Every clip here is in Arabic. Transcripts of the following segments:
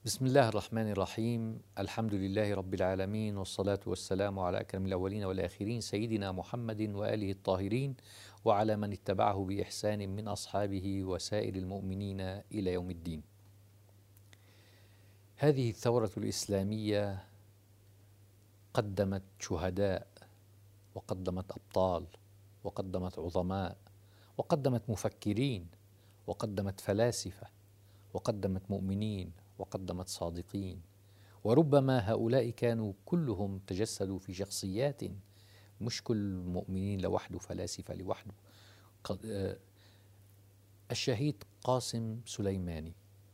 بسم الله الرحمن الرحيم. الحمد لله رب العالمين، والصلاة والسلام على أكرم الأولين والآخرين سيدنا محمد وآله الطاهرين، وعلى من اتبعه بإحسان من أصحابه وسائر المؤمنين إلى يوم الدين. هذه الثورة الإسلامية قدمت شهداء، وقدمت أبطال، وقدمت عظماء، وقدمت مفكرين، وقدمت فلاسفة، وقدمت مؤمنين، وقدمت صادقين. وربما هؤلاء كانوا كلهم تجسدوا في شخصيات، مش كل مؤمنين لوحده، فلاسفة لوحده. الشهيد قاسم سليماني.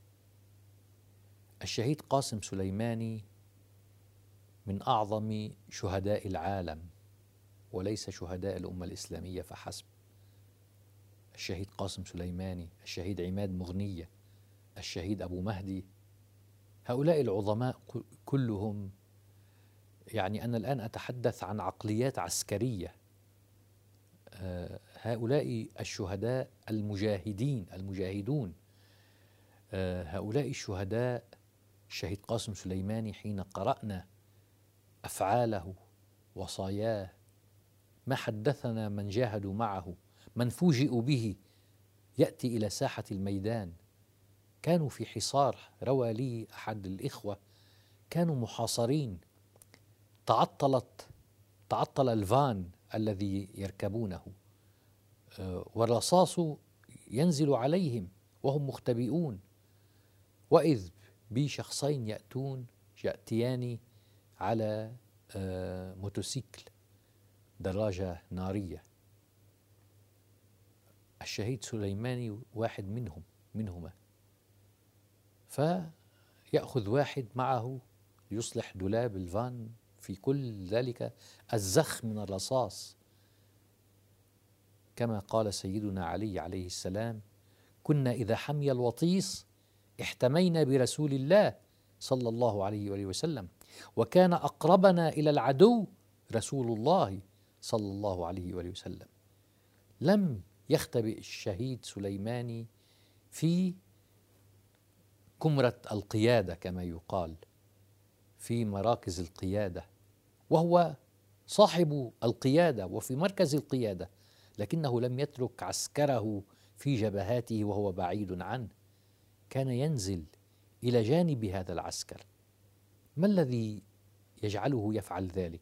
الشهيد قاسم سليماني من أعظم شهداء العالم، وليس شهداء الأمة الإسلامية فحسب. الشهيد قاسم سليماني، الشهيد عماد مغنية، الشهيد أبو مهدي، هؤلاء العظماء كلهم، يعني أنا الآن أتحدث عن عقليات عسكرية. هؤلاء الشهداء المجاهدون، هؤلاء الشهداء. الشهيد قاسم سليماني حين قرأنا أفعاله وصاياه، ما حدثنا من جاهدوا معه، من فوجئوا به يأتي إلى ساحة الميدان. كانوا في حصار، روى لي أحد الإخوة كانوا محاصرين، تعطل الفان الذي يركبونه، والرصاص ينزل عليهم وهم مختبئون، وإذ بشخصين يأتيان على موتوسيكل، دراجة نارية. الشهيد سليماني واحد منهما، فيأخذ واحد معه ليصلح دولاب الفان في كل ذلك الزخ من الرصاص. كما قال سيدنا علي عليه السلام: كنا إذا حمي الوطيس احتمينا برسول الله صلى الله عليه وآله وسلم، وكان أقربنا إلى العدو رسول الله صلى الله عليه وآله وسلم. لم يختبئ الشهيد سليماني في كمرة القيادة كما يقال، في مراكز القيادة، وهو صاحب القيادة وفي مركز القيادة، لكنه لم يترك عسكره في جبهاته وهو بعيد عنه، كان ينزل إلى جانب هذا العسكر. ما الذي يجعله يفعل ذلك؟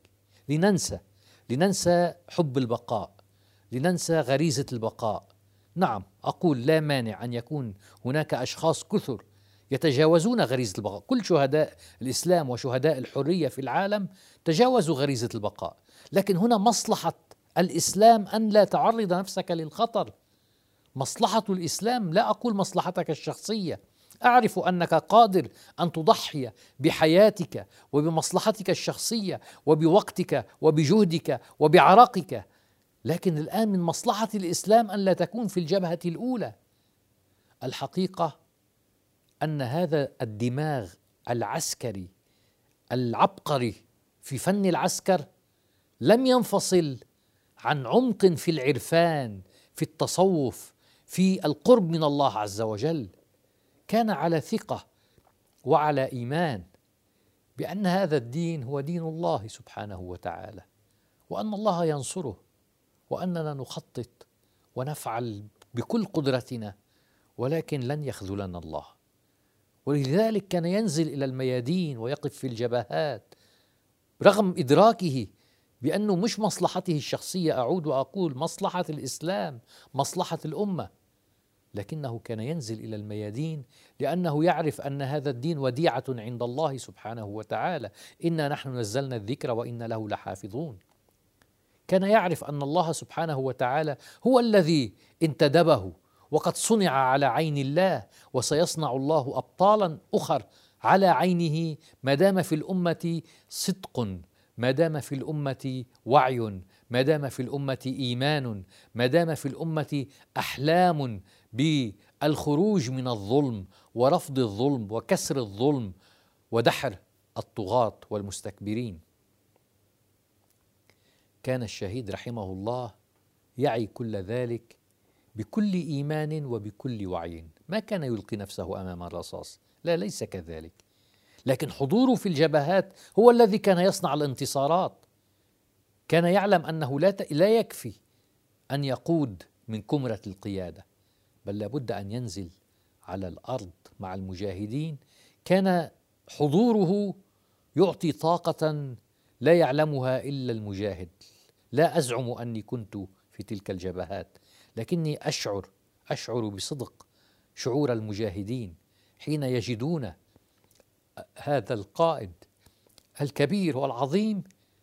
لننسى حب البقاء، لننسى غريزة البقاء. نعم، أقول لا مانع أن يكون هناك أشخاص كثر يتجاوزون غريزة البقاء. كل شهداء الإسلام وشهداء الحرية في العالم تجاوزوا غريزة البقاء، لكن هنا مصلحة الإسلام أن لا تعرض نفسك للخطر. مصلحة الإسلام، لا أقول مصلحتك الشخصية، أعرف أنك قادر أن تضحي بحياتك وبمصلحتك الشخصية وبوقتك وبجهدك وبعرقك، لكن الآن من مصلحة الإسلام أن لا تكون في الجبهة الأولى. الحقيقة أن هذا الدماغ العسكري العبقري في فن العسكر لم ينفصل عن عمق في العرفان، في التصوف، في القرب من الله عز وجل. كان على ثقة وعلى إيمان بأن هذا الدين هو دين الله سبحانه وتعالى، وأن الله ينصره، وأننا نخطط ونفعل بكل قدرتنا، ولكن لن يخذلنا الله. ولذلك كان ينزل إلى الميادين ويقف في الجبهات رغم إدراكه بأنه مش مصلحته الشخصية، أعود وأقول مصلحة الإسلام، مصلحة الأمة، لكنه كان ينزل إلى الميادين لأنه يعرف أن هذا الدين وديعة عند الله سبحانه وتعالى. إنا نحن نزلنا الذكر وإنا له لحافظون. كان يعرف أن الله سبحانه وتعالى هو الذي انتدبه، وقد صنع على عين الله، وسيصنع الله أبطالا أخر على عينه ما دام في الأمة صدق، ما دام في الأمة وعي، ما دام في الأمة إيمان، ما دام في الأمة أحلام بالخروج من الظلم ورفض الظلم وكسر الظلم ودحر الطغاة والمستكبرين. كان الشهيد رحمه الله يعي كل ذلك بكل إيمان وبكل وعي، ما كان يلقي نفسه أمام الرصاص، لا، ليس كذلك. لكن حضوره في الجبهات هو الذي كان يصنع الانتصارات. كان يعلم أنه لا يكفي أن يقود من كمرة القيادة، بل لابد أن ينزل على الأرض مع المجاهدين. كان حضوره يعطي طاقة لا يعلمها إلا المجاهد. لا أزعم أني كنت في تلك الجبهات، لكني أشعر بصدق شعور المجاهدين حين يجدون هذا القائد الكبير والعظيم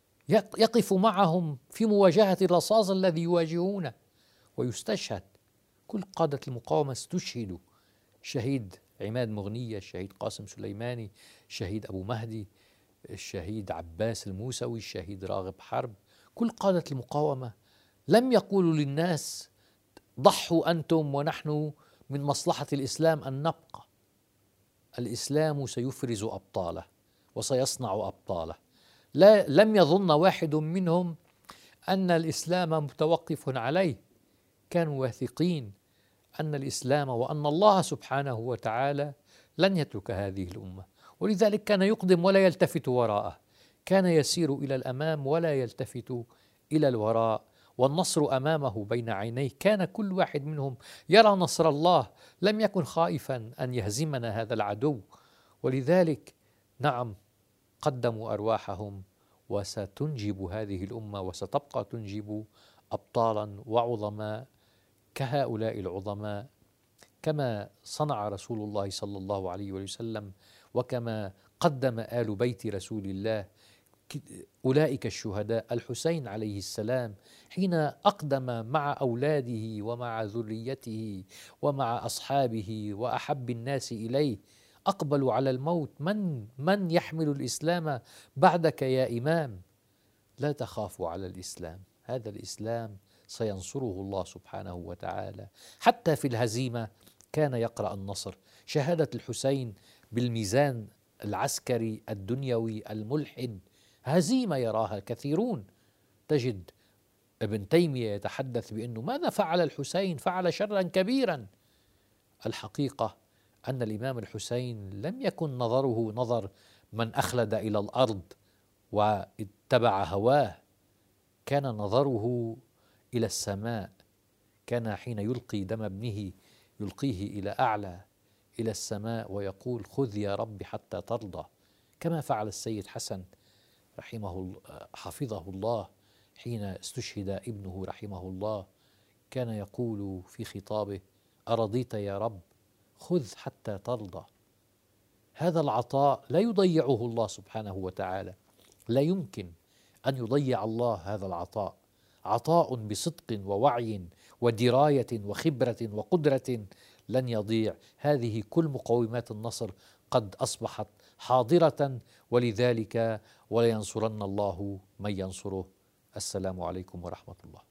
يقف معهم في مواجهة الرصاص الذي يواجهونه ويستشهد. كل قادة المقاومة استشهدوا، الشهيد عماد مغنية، الشهيد قاسم سليماني، الشهيد أبو مهدي، الشهيد عباس الموسوي، الشهيد راغب حرب. كل قادة المقاومة لم يقولوا للناس ضحوا أنتم ونحن من مصلحة الإسلام أن نبقى. الإسلام سيفرز أبطاله وسيصنع أبطاله. لم يظن واحد منهم أن الإسلام متوقف عليه، كانوا واثقين أن الإسلام وأن الله سبحانه وتعالى لن يترك هذه الأمة، ولذلك كان يقدم ولا يلتفت وراءه، كان يسير إلى الأمام ولا يلتفت إلى الوراء، والنصر أمامه بين عينيه. كان كل واحد منهم يرى نصر الله، لم يكن خائفا أن يهزمنا هذا العدو. ولذلك نعم، قدموا أرواحهم، وستنجب هذه الأمة وستبقى تنجب أبطالا وعظماء كهؤلاء العظماء، كما صنع رسول الله صلى الله عليه وسلم، وكما قدم آل بيت رسول الله أولئك الشهداء. الحسين عليه السلام حين أقدم مع أولاده ومع ذريته ومع أصحابه وأحب الناس إليه، أقبلوا على الموت. من يحمل الإسلام بعدك يا إمام؟ لا تخافوا على الإسلام، هذا الإسلام سينصره الله سبحانه وتعالى. حتى في الهزيمة كان يقرأ النصر. شهادة الحسين بالميزان العسكري الدنيوي الملحد هزيمة يراها كثيرون. تجد ابن تيمية يتحدث بأنه ماذا فعل الحسين؟ فعل شرا كبيرا. الحقيقة أن الإمام الحسين لم يكن نظره نظر من أخلد إلى الأرض واتبع هواه، كان نظره إلى السماء. كان حين يلقي دم ابنه يلقيه إلى أعلى إلى السماء ويقول خذ يا رب حتى ترضى، كما فعل السيد حسن حفظه الله حين استشهد ابنه رحمه الله. كان يقول في خطابه أرضيت يا رب خذ حتى ترضى. هذا العطاء لا يضيعه الله سبحانه وتعالى، لا يمكن أن يضيع الله هذا العطاء. عطاء بصدق ووعي ودراية وخبرة وقدرة لن يضيع. هذه كل مقومات النصر قد أصبحت حاضرة، ولذلك ولينصرن الله من ينصره. السلام عليكم ورحمة الله.